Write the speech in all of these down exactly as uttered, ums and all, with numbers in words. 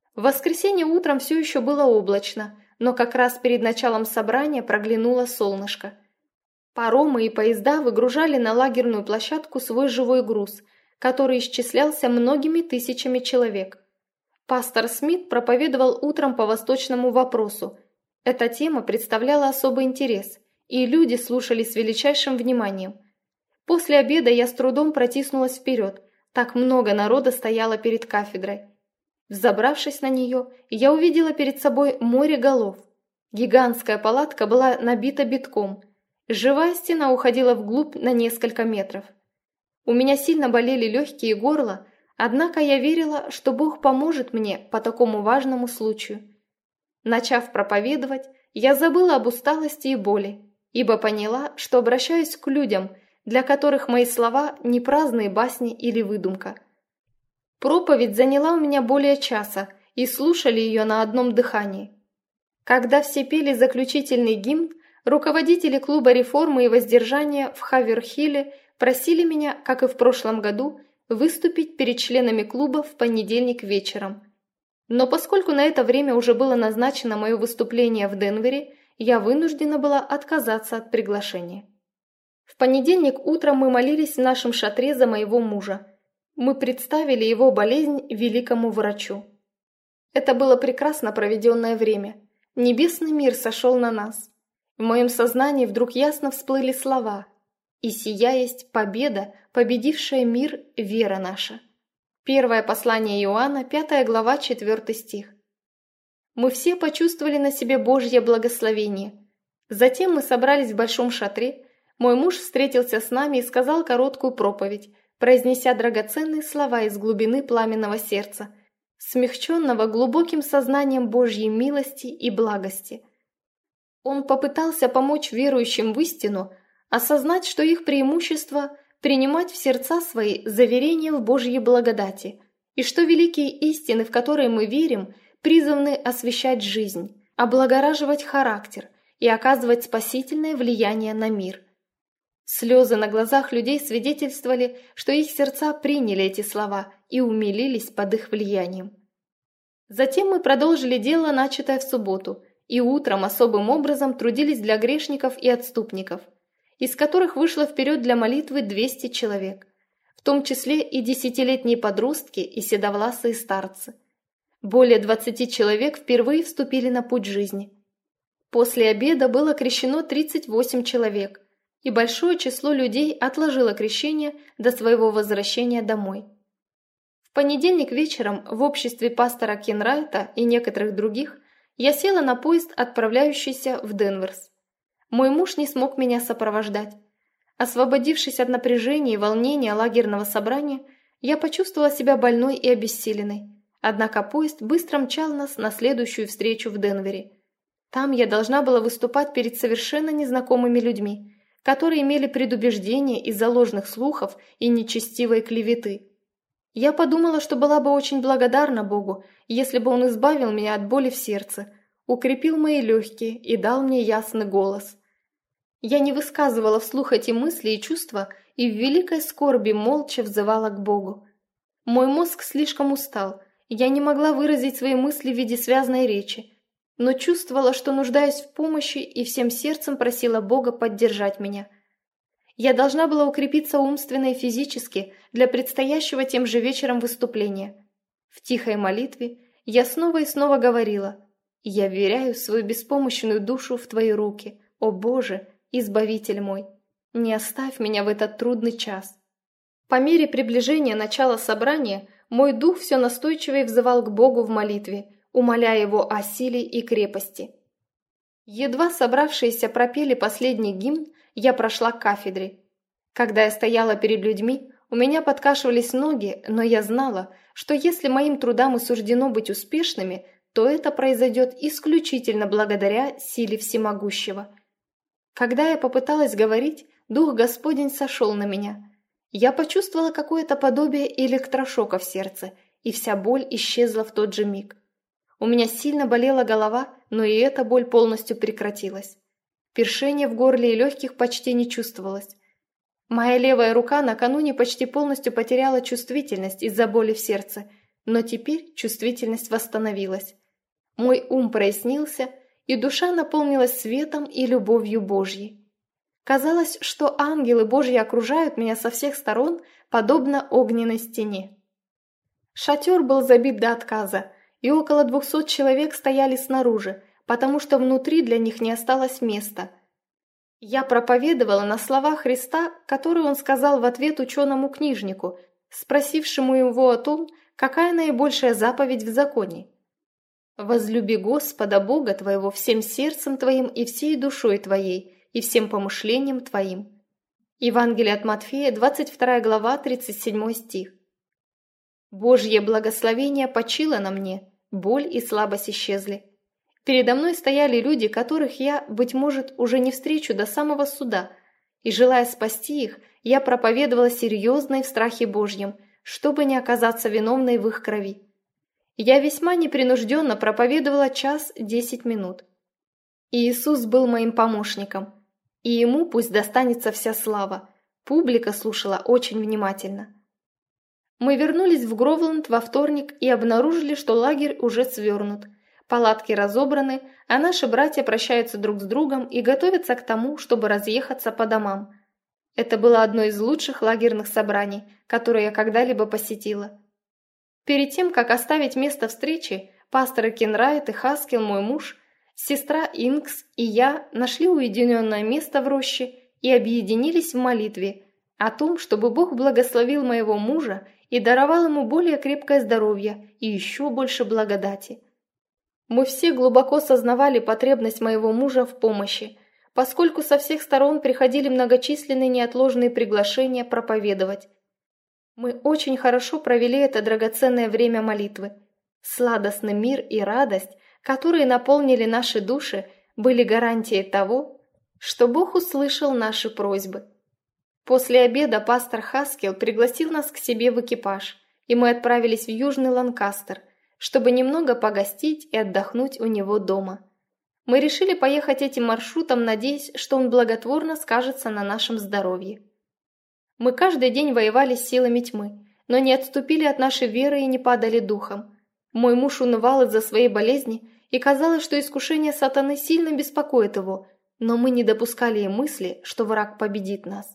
В воскресенье утром все еще было облачно, но как раз перед началом собрания проглянуло солнышко. Паромы и поезда выгружали на лагерную площадку свой живой груз, который исчислялся многими тысячами человек. Пастор Смит проповедовал утром по восточному вопросу. Эта тема представляла особый интерес, и люди слушали с величайшим вниманием. После обеда я с трудом протиснулась вперед, так много народа стояло перед кафедрой. Взобравшись на нее, я увидела перед собой море голов. Гигантская палатка была набита битком. Живая стена уходила вглубь на несколько метров. У меня сильно болели легкие и горло, однако я верила, что Бог поможет мне по такому важному случаю. Начав проповедовать, я забыла об усталости и боли, ибо поняла, что обращаюсь к людям, для которых мои слова не праздные басни или выдумка. Проповедь заняла у меня более часа, и слушали ее на одном дыхании. Когда все пели заключительный гимн, руководители клуба реформы и воздержания в Хаверхилле просили меня, как и в прошлом году, выступить перед членами клуба в понедельник вечером. Но поскольку на это время уже было назначено мое выступление в Денвере, я вынуждена была отказаться от приглашения. В понедельник утром мы молились в нашем шатре за моего мужа. Мы представили его болезнь великому врачу. Это было прекрасно проведенное время. Небесный мир сошел на нас. В моем сознании вдруг ясно всплыли слова: «И сия есть победа, победившая мир, вера наша». Первое послание Иоанна, пятая глава, четвертый стих. Мы все почувствовали на себе Божье благословение. Затем мы собрались в большом шатре. Мой муж встретился с нами и сказал короткую проповедь, произнеся драгоценные слова из глубины пламенного сердца, смягченного глубоким сознанием Божьей милости и благости. Он попытался помочь верующим в истину осознать, что их преимущество – принимать в сердца свои заверения в Божьей благодати, и что великие истины, в которые мы верим, призваны освещать жизнь, облагораживать характер и оказывать спасительное влияние на мир. Слезы на глазах людей свидетельствовали, что их сердца приняли эти слова и умилились под их влиянием. Затем мы продолжили дело, начатое в субботу, и утром особым образом трудились для грешников и отступников, из которых вышло вперед для молитвы двести человек, в том числе и десятилетние подростки и седовласые старцы. Более двадцати человек впервые вступили на путь жизни. После обеда было крещено тридцать восемь человек, и большое число людей отложило крещение до своего возвращения домой. В понедельник вечером в обществе пастора Кенрайта и некоторых других я села на поезд, отправляющийся в Денверс. Мой муж не смог меня сопровождать. Освободившись от напряжения и волнения лагерного собрания, я почувствовала себя больной и обессиленной. Однако поезд быстро мчал нас на следующую встречу в Денвере. Там я должна была выступать перед совершенно незнакомыми людьми, которые имели предубеждения из-за ложных слухов и нечестивой клеветы. Я подумала, что была бы очень благодарна Богу, если бы Он избавил меня от боли в сердце, укрепил мои легкие и дал мне ясный голос. Я не высказывала вслух эти мысли и чувства и в великой скорби молча взывала к Богу. Мой мозг слишком устал, я не могла выразить свои мысли в виде связной речи, но чувствовала, что нуждаюсь в помощи, и всем сердцем просила Бога поддержать меня. Я должна была укрепиться умственно и физически для предстоящего тем же вечером выступления. В тихой молитве я снова и снова говорила: «Я вверяю свою беспомощную душу в Твои руки, о Боже, Избавитель мой, не оставь меня в этот трудный час». По мере приближения начала собрания мой дух все настойчивее взывал к Богу в молитве, умоляя Его о силе и крепости. Едва собравшиеся пропели последний гимн, я прошла к кафедре. Когда я стояла перед людьми, у меня подкашивались ноги, но я знала, что если моим трудам и суждено быть успешными, то это произойдет исключительно благодаря силе Всемогущего. Когда я попыталась говорить, Дух Господень сошел на меня. Я почувствовала какое-то подобие электрошока в сердце, и вся боль исчезла в тот же миг. У меня сильно болела голова, но и эта боль полностью прекратилась. Першение в горле и легких почти не чувствовалось. Моя левая рука накануне почти полностью потеряла чувствительность из-за боли в сердце, но теперь чувствительность восстановилась. Мой ум прояснился, и душа наполнилась светом и любовью Божьей. Казалось, что ангелы Божьи окружают меня со всех сторон, подобно огненной стене. Шатер был забит до отказа, и около двухсот человек стояли снаружи, потому что внутри для них не осталось места. Я проповедовала на слова Христа, которые он сказал в ответ ученому-книжнику, спросившему его о том, какая наибольшая заповедь в законе. «Возлюби Господа Бога твоего всем сердцем твоим и всей душой твоей, и всем помышлением твоим». Евангелие от Матфея, двадцать вторая глава, тридцать седьмой стих. Божье благословение почило на мне, боль и слабость исчезли. Передо мной стояли люди, которых я, быть может, уже не встречу до самого суда, и, желая спасти их, я проповедовала серьезно и в страхе Божьем, чтобы не оказаться виновной в их крови. Я весьма непринужденно проповедовала час десять минут. И Иисус был моим помощником, и ему пусть достанется вся слава. Публика слушала очень внимательно. Мы вернулись в Гровланд во вторник и обнаружили, что лагерь уже свернут. Палатки разобраны, а наши братья прощаются друг с другом и готовятся к тому, чтобы разъехаться по домам. Это было одно из лучших лагерных собраний, которые я когда-либо посетила. Перед тем, как оставить место встречи, пасторы Кенрайт и Хаскел, мой муж, сестра Инкс и я нашли уединенное место в роще и объединились в молитве о том, чтобы Бог благословил моего мужа и даровал ему более крепкое здоровье и еще больше благодати. Мы все глубоко сознавали потребность моего мужа в помощи, поскольку со всех сторон приходили многочисленные неотложные приглашения проповедовать. Мы очень хорошо провели это драгоценное время молитвы. Сладостный мир и радость, которые наполнили наши души, были гарантией того, что Бог услышал наши просьбы. После обеда пастор Хаскел пригласил нас к себе в экипаж, и мы отправились в Южный Ланкастер, чтобы немного погостить и отдохнуть у него дома. Мы решили поехать этим маршрутом, надеясь, что он благотворно скажется на нашем здоровье. Мы каждый день воевали с силами тьмы, но не отступили от нашей веры и не падали духом. Мой муж унывал из-за своей болезни, и казалось, что искушение сатаны сильно беспокоит его, но мы не допускали и мысли, что враг победит нас.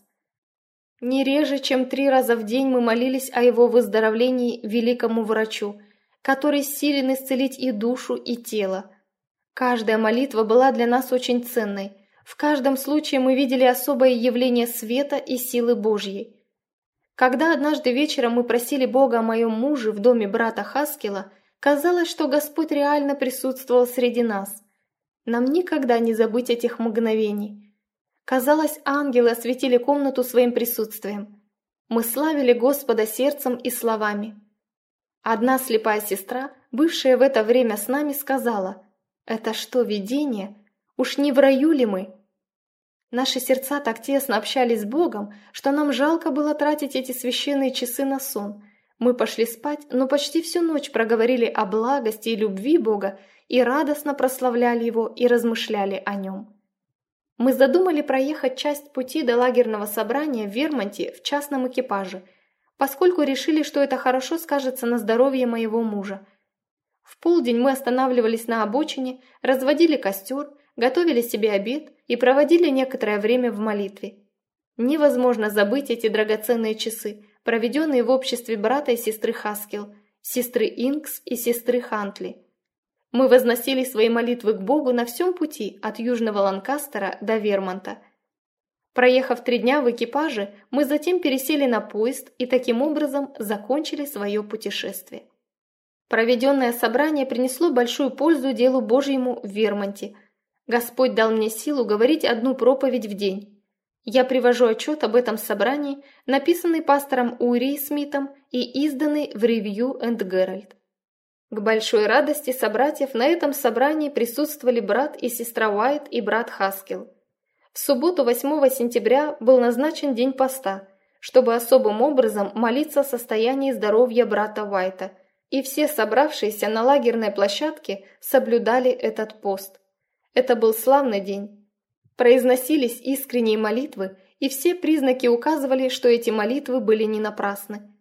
Не реже, чем три раза в день мы молились о его выздоровлении великому врачу, который силен исцелить и душу, и тело. Каждая молитва была для нас очень ценной. В каждом случае мы видели особое явление света и силы Божьей. Когда однажды вечером мы просили Бога о моем муже в доме брата Хаскела, казалось, что Господь реально присутствовал среди нас. Нам никогда не забыть этих мгновений. Казалось, ангелы осветили комнату своим присутствием. Мы славили Господа сердцем и словами. Одна слепая сестра, бывшая в это время с нами, сказала: «Это что, видение? Уж не в раю ли мы?» Наши сердца так тесно общались с Богом, что нам жалко было тратить эти священные часы на сон. Мы пошли спать, но почти всю ночь проговорили о благости и любви Бога и радостно прославляли Его и размышляли о Нем. Мы задумали проехать часть пути до лагерного собрания в Вермонте в частном экипаже, поскольку решили, что это хорошо скажется на здоровье моего мужа. В полдень мы останавливались на обочине, разводили костер, готовили себе обед и проводили некоторое время в молитве. Невозможно забыть эти драгоценные часы, проведенные в обществе брата и сестры Хаскел, сестры Инкс и сестры Хантли. Мы возносили свои молитвы к Богу на всем пути от Южного Ланкастера до Вермонта. Проехав три дня в экипаже, мы затем пересели на поезд и таким образом закончили свое путешествие. Проведенное собрание принесло большую пользу делу Божьему в Вермонте. Господь дал мне силу говорить одну проповедь в день. Я привожу отчет об этом собрании, написанный пастором Урией Смитом и изданный в Review and Herald. К большой радости собратьев на этом собрании присутствовали брат и сестра Уайт и брат Хаскел. В субботу восьмого сентября был назначен день поста, чтобы особым образом молиться о состоянии здоровья брата Уайта, и все собравшиеся на лагерной площадке соблюдали этот пост. Это был славный день. Произносились искренние молитвы, и все признаки указывали, что эти молитвы были не напрасны.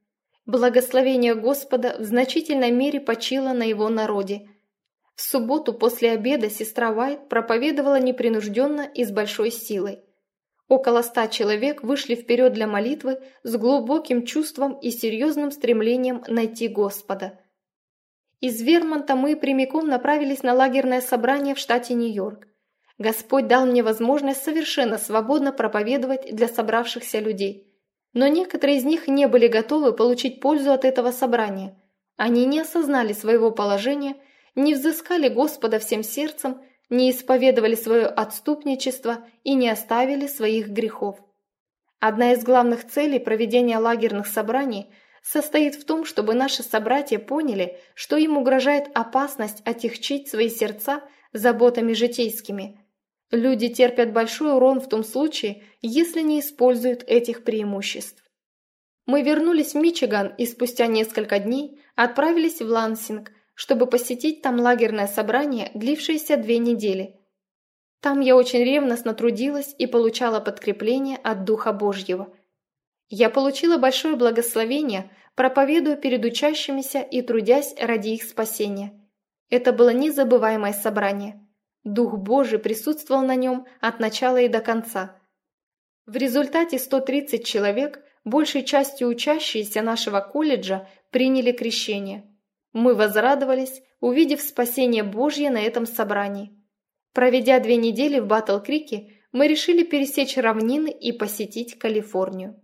Благословение Господа в значительной мере почило на его народе. В субботу после обеда сестра Уайт проповедовала непринужденно и с большой силой. Около ста человек вышли вперед для молитвы с глубоким чувством и серьезным стремлением найти Господа. Из Вермонта мы прямиком направились на лагерное собрание в штате Нью-Йорк. Господь дал мне возможность совершенно свободно проповедовать для собравшихся людей. Но некоторые из них не были готовы получить пользу от этого собрания. Они не осознали своего положения, не взыскали Господа всем сердцем, не исповедовали свое отступничество и не оставили своих грехов. Одна из главных целей проведения лагерных собраний состоит в том, чтобы наши собратья поняли, что им угрожает опасность отягчить свои сердца заботами житейскими. Люди терпят большой урон в том случае, если не используют этих преимуществ. Мы вернулись в Мичиган и спустя несколько дней отправились в Лансинг, чтобы посетить там лагерное собрание, длившееся две недели. Там я очень ревностно трудилась и получала подкрепление от Духа Божьего. Я получила большое благословение, проповедуя перед учащимися и трудясь ради их спасения. Это было незабываемое собрание. Дух Божий присутствовал на нем от начала и до конца. В результате сто тридцать человек, большей частью учащиеся нашего колледжа, приняли крещение. Мы возрадовались, увидев спасение Божье на этом собрании. Проведя две недели в Батл-Крике, мы решили пересечь равнины и посетить Калифорнию.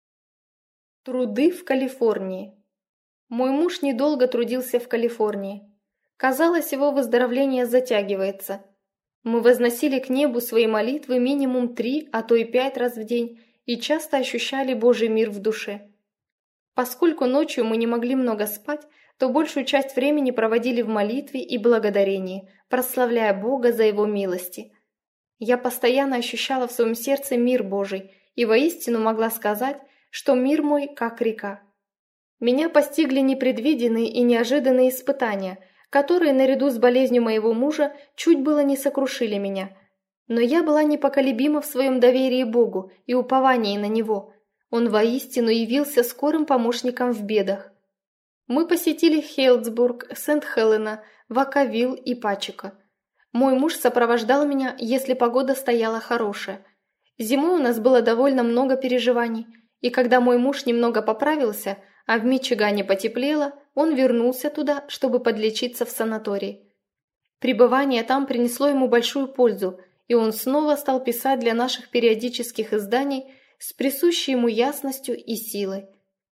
Труды в Калифорнии. Мой муж недолго трудился в Калифорнии. Казалось, его выздоровление затягивается. Мы возносили к небу свои молитвы минимум три, а то и пять раз в день, и часто ощущали Божий мир в душе. Поскольку ночью мы не могли много спать, то большую часть времени проводили в молитве и благодарении, прославляя Бога за Его милости. Я постоянно ощущала в своем сердце мир Божий и воистину могла сказать, что мир мой как река. Меня постигли непредвиденные и неожиданные испытания, которые, наряду с болезнью моего мужа, чуть было не сокрушили меня. Но я была непоколебима в своем доверии Богу и уповании на Него. Он воистину явился скорым помощником в бедах. Мы посетили Хейлдсбург, Сент-Хелена, Вакавилл и Пачека. Мой муж сопровождал меня, если погода стояла хорошая. Зимой у нас было довольно много переживаний, и когда мой муж немного поправился, а в Мичигане потеплело, он вернулся туда, чтобы подлечиться в санатории. Пребывание там принесло ему большую пользу, и он снова стал писать для наших периодических изданий с присущей ему ясностью и силой.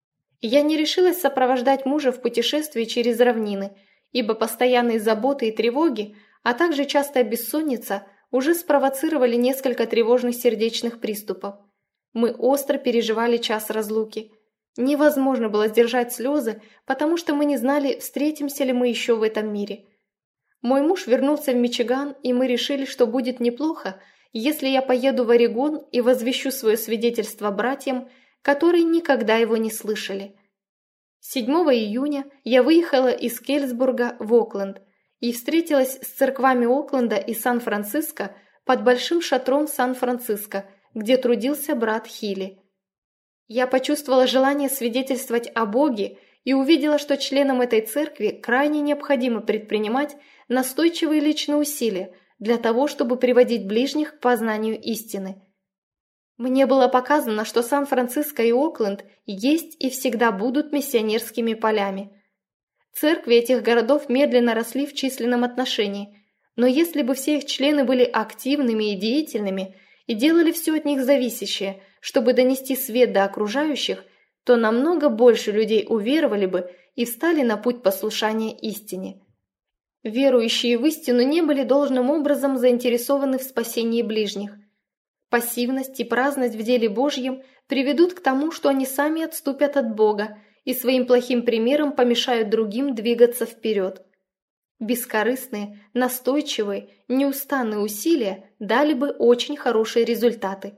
Я не решилась сопровождать мужа в путешествии через равнины, ибо постоянные заботы и тревоги, а также частая бессонница уже спровоцировали несколько тревожных сердечных приступов. Мы остро переживали час разлуки. Невозможно было сдержать слезы, потому что мы не знали, встретимся ли мы еще в этом мире. Мой муж вернулся в Мичиган, и мы решили, что будет неплохо, если я поеду в Орегон и возвещу свое свидетельство братьям, которые никогда его не слышали. седьмого июня я выехала из Кейлсбурга в Окленд и встретилась с церквами Окленда и Сан-Франциско под большим шатром Сан-Франциско, где трудился брат Хилли. Я почувствовала желание свидетельствовать о Боге и увидела, что членам этой церкви крайне необходимо предпринимать настойчивые личные усилия для того, чтобы приводить ближних к познанию истины. Мне было показано, что Сан-Франциско и Окленд есть и всегда будут миссионерскими полями. Церкви этих городов медленно росли в численном отношении, но если бы все их члены были активными и деятельными и делали все от них зависящее, чтобы донести свет до окружающих, то намного больше людей уверовали бы и встали на путь послушания истине. Верующие в истину не были должным образом заинтересованы в спасении ближних. Пассивность и праздность в деле Божьем приведут к тому, что они сами отступят от Бога и своим плохим примером помешают другим двигаться вперед. Бескорыстные, настойчивые, неустанные усилия дали бы очень хорошие результаты.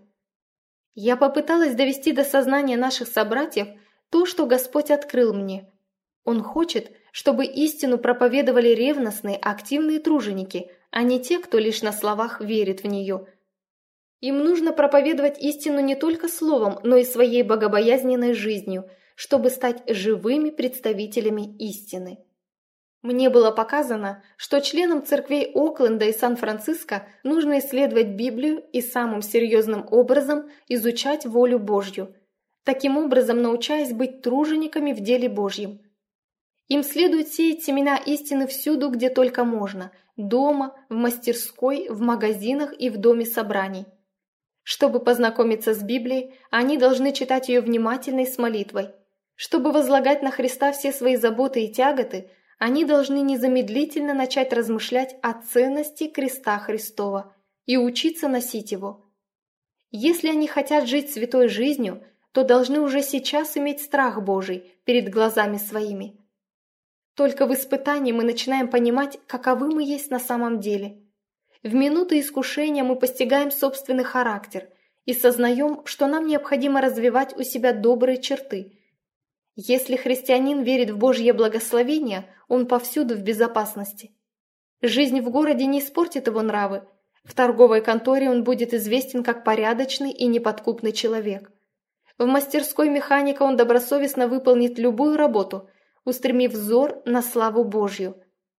Я попыталась довести до сознания наших собратьев то, что Господь открыл мне. Он хочет, чтобы истину проповедовали ревностные, активные труженики, а не те, кто лишь на словах верит в нее. Им нужно проповедовать истину не только словом, но и своей богобоязненной жизнью, чтобы стать живыми представителями истины. Мне было показано, что членам церквей Окленда и Сан-Франциско нужно исследовать Библию и самым серьезным образом изучать волю Божью, таким образом научаясь быть тружениками в деле Божьем. Им следует сеять семена истины всюду, где только можно – дома, в мастерской, в магазинах и в доме собраний. Чтобы познакомиться с Библией, они должны читать ее внимательно и с молитвой. Чтобы возлагать на Христа все свои заботы и тяготы, они должны незамедлительно начать размышлять о ценности креста Христова и учиться носить его. Если они хотят жить святой жизнью, то должны уже сейчас иметь страх Божий перед глазами своими. Только в испытании мы начинаем понимать, каковы мы есть на самом деле. В минуты искушения мы постигаем собственный характер и сознаем, что нам необходимо развивать у себя добрые черты. Если христианин верит в Божье благословение, он повсюду в безопасности. Жизнь в городе не испортит его нравы. В торговой конторе он будет известен как порядочный и неподкупный человек. В мастерской механика он добросовестно выполнит любую работу, устремив взор на славу Божью.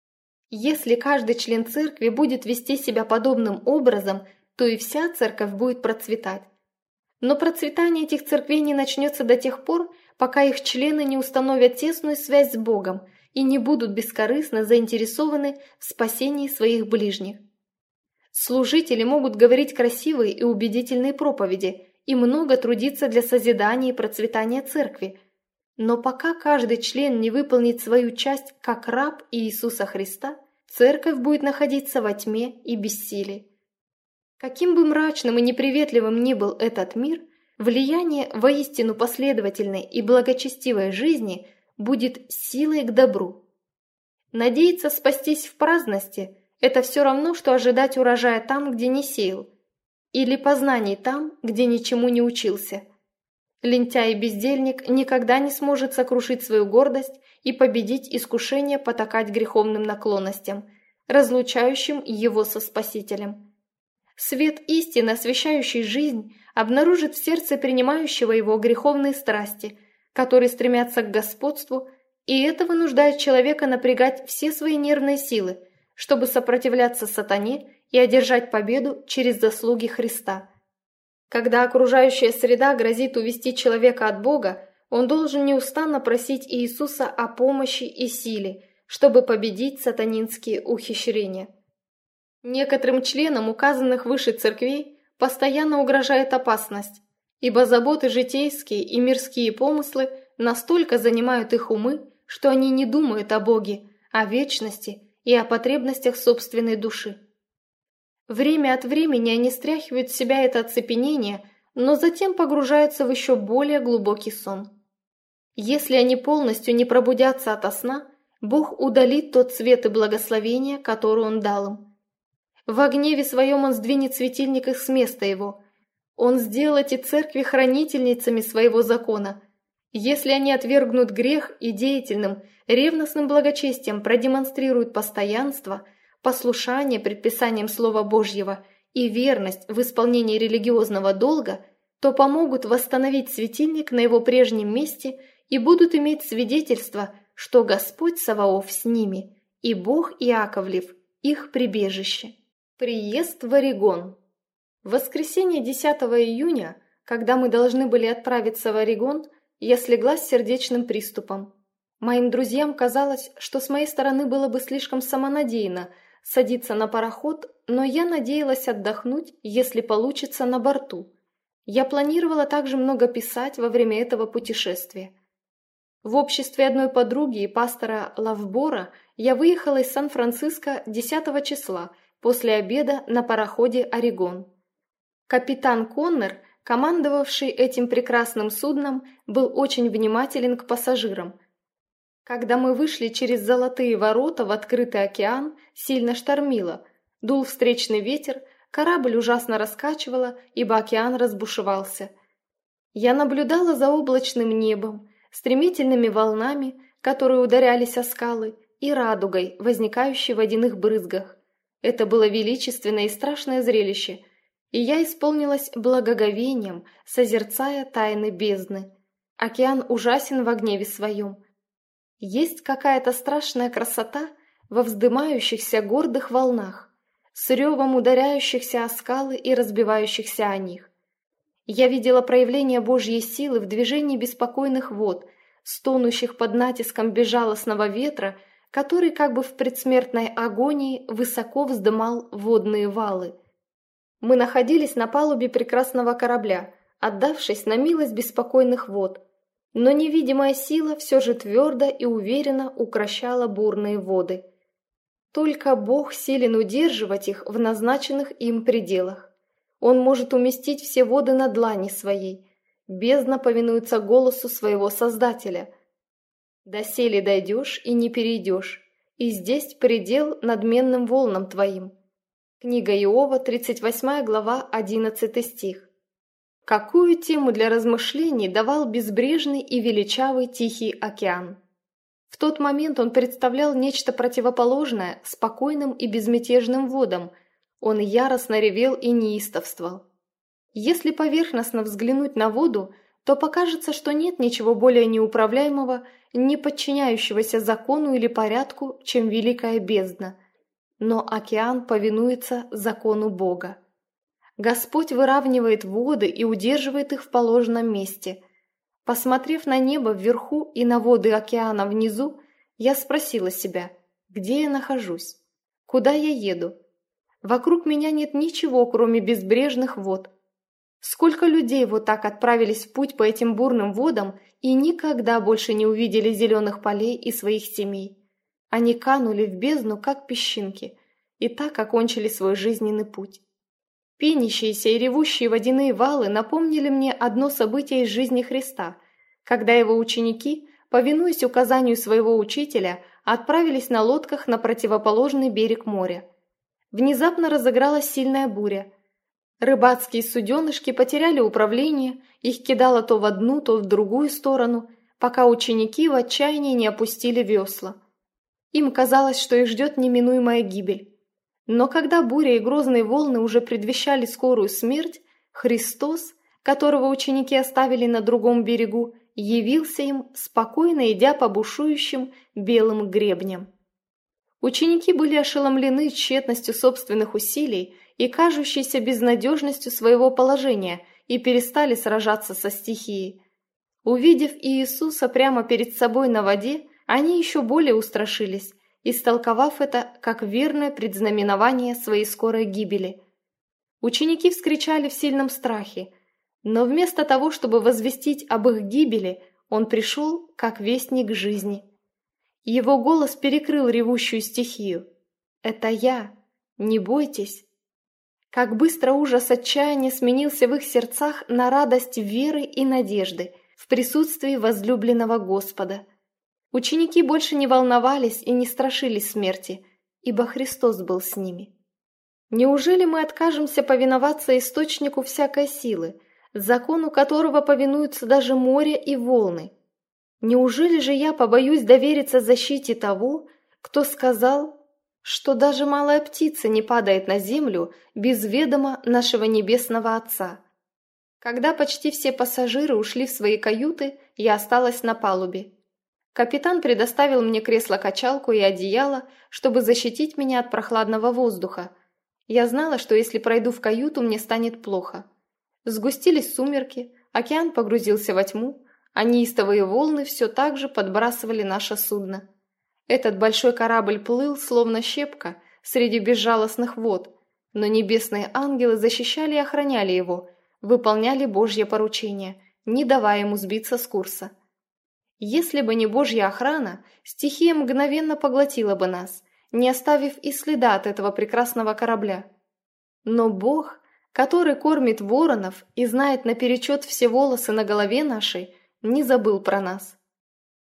Если каждый член церкви будет вести себя подобным образом, то и вся церковь будет процветать. Но процветание этих церквей не начнется до тех пор, пока их члены не установят тесную связь с Богом и не будут бескорыстно заинтересованы в спасении своих ближних. Служители могут говорить красивые и убедительные проповеди и много трудиться для созидания и процветания церкви, но пока каждый член не выполнит свою часть как раб Иисуса Христа, церковь будет находиться во тьме и бессилии. Каким бы мрачным и неприветливым ни был этот мир, влияние воистину последовательной и благочестивой жизни будет силой к добру. Надеяться спастись в праздности – это все равно, что ожидать урожая там, где не сеял, или познаний там, где ничему не учился. Лентяй и бездельник никогда не сможет сокрушить свою гордость и победить искушение потакать греховным наклонностям, разлучающим его со Спасителем. Свет истины, освещающий жизнь, обнаружит в сердце принимающего его греховные страсти, которые стремятся к господству, и это вынуждает человека напрягать все свои нервные силы, чтобы сопротивляться сатане и одержать победу через заслуги Христа. Когда окружающая среда грозит увести человека от Бога, он должен неустанно просить Иисуса о помощи и силе, чтобы победить сатанинские ухищрения. Некоторым членам указанных выше церквей постоянно угрожает опасность, ибо заботы житейские и мирские помыслы настолько занимают их умы, что они не думают о Боге, о вечности и о потребностях собственной души. Время от времени они стряхивают с себя это оцепенение, но затем погружаются в еще более глубокий сон. Если они полностью не пробудятся ото сна, Бог удалит тот свет и благословение, которое Он дал им. В гневе своем Он сдвинет светильник их с места его. Он сделал эти церкви хранительницами своего закона. Если они отвергнут грех и деятельным, ревностным благочестием продемонстрируют постоянство, послушание предписаниям Слова Божьего и верность в исполнении религиозного долга, то помогут восстановить светильник на его прежнем месте и будут иметь свидетельство, что Господь Саваоф с ними, и Бог Иаковлев их прибежище. Приезд в Орегон. В воскресенье десятого июня, когда мы должны были отправиться в Орегон, я слегла с сердечным приступом. Моим друзьям казалось, что с моей стороны было бы слишком самонадеянно садиться на пароход, но я надеялась отдохнуть, если получится, на борту. Я планировала также много писать во время этого путешествия. В обществе одной подруги и пастора Лавбора я выехала из Сан-Франциско десятого числа после обеда на пароходе «Орегон». Капитан Коннор, командовавший этим прекрасным судном, был очень внимателен к пассажирам. Когда мы вышли через золотые ворота в открытый океан, сильно штормило, дул встречный ветер, корабль ужасно раскачивало, ибо океан разбушевался. Я наблюдала за облачным небом, стремительными волнами, которые ударялись о скалы, и радугой, возникающей в водяных брызгах. Это было величественное и страшное зрелище, и я исполнилась благоговением, созерцая тайны бездны. Океан ужасен во гневе своем. Есть какая-то страшная красота во вздымающихся гордых волнах, с ревом ударяющихся о скалы и разбивающихся о них. Я видела проявление Божьей силы в движении беспокойных вод, стонущих под натиском безжалостного ветра, который как бы в предсмертной агонии высоко вздымал водные валы. Мы находились на палубе прекрасного корабля, отдавшись на милость беспокойных вод, но невидимая сила все же твердо и уверенно укрощала бурные воды. Только Бог силен удерживать их в назначенных им пределах. Он может уместить все воды на длани своей. Бездна повинуется голосу своего Создателя. Доселе дойдешь и не перейдешь, и здесь предел надменным волнам твоим. Книга Иова, тридцать восьмая глава, одиннадцатый стих. Какую тему для размышлений давал безбрежный и величавый Тихий океан? В тот момент он представлял нечто противоположное спокойным и безмятежным водам. Он яростно ревел и неистовствовал. Если поверхностно взглянуть на воду, то покажется, что нет ничего более неуправляемого, не подчиняющегося закону или порядку, чем великая бездна. Но океан повинуется закону Бога. Господь выравнивает воды и удерживает их в положенном месте. Посмотрев на небо вверху и на воды океана внизу, я спросила себя, где я нахожусь, куда я еду. Вокруг меня нет ничего, кроме безбрежных вод. Сколько людей вот так отправились в путь по этим бурным водам и никогда больше не увидели зеленых полей и своих семей. Они канули в бездну, как песчинки, и так окончили свой жизненный путь. Пенящиеся и ревущие водяные валы напомнили мне одно событие из жизни Христа, когда его ученики, повинуясь указанию своего учителя, отправились на лодках на противоположный берег моря. Внезапно разыгралась сильная буря. Рыбацкие суденышки потеряли управление, их кидало то в одну, то в другую сторону, пока ученики в отчаянии не опустили весла. Им казалось, что их ждет неминуемая гибель. Но когда буря и грозные волны уже предвещали скорую смерть, Христос, которого ученики оставили на другом берегу, явился им, спокойно идя по бушующим белым гребням. Ученики были ошеломлены тщетностью собственных усилий и кажущейся безнадежностью своего положения и перестали сражаться со стихией. Увидев Иисуса прямо перед собой на воде, они еще более устрашились, истолковав это как верное предзнаменование своей скорой гибели. Ученики вскричали в сильном страхе, но вместо того, чтобы возвестить об их гибели, он пришел как вестник жизни. Его голос перекрыл ревущую стихию. «Это я! Не бойтесь!» Как быстро ужас отчаяния сменился в их сердцах на радость веры и надежды в присутствии возлюбленного Господа. Ученики больше не волновались и не страшились смерти, ибо Христос был с ними. Неужели мы откажемся повиноваться источнику всякой силы, закону которого повинуются даже море и волны? Неужели же я побоюсь довериться защите того, кто сказал, что даже малая птица не падает на землю без ведома нашего Небесного Отца? Когда почти все пассажиры ушли в свои каюты, я осталась на палубе. Капитан предоставил мне кресло-качалку и одеяло, чтобы защитить меня от прохладного воздуха. Я знала, что если пройду в каюту, мне станет плохо. Сгустились сумерки, океан погрузился во тьму, а неистовые волны все так же подбрасывали наше судно. Этот большой корабль плыл, словно щепка, среди безжалостных вод, но небесные ангелы защищали и охраняли его, выполняли Божье поручение, не давая ему сбиться с курса. Если бы не Божья охрана, стихия мгновенно поглотила бы нас, не оставив и следа от этого прекрасного корабля. Но Бог, который кормит воронов и знает наперечет все волосы на голове нашей, не забыл про нас.